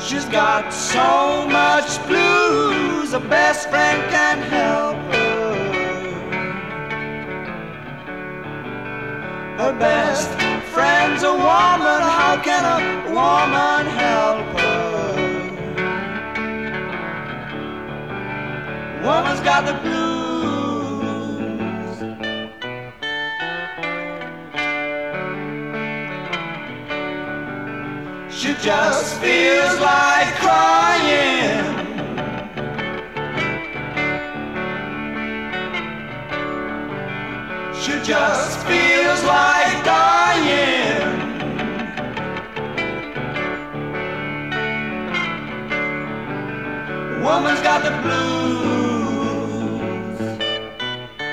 She's got so much blues, a best friend can't help her. Her best friend's a woman, how can a woman help her? Woman's got the blues. She just feels like crying. She just feels like dying. Woman's got the blues.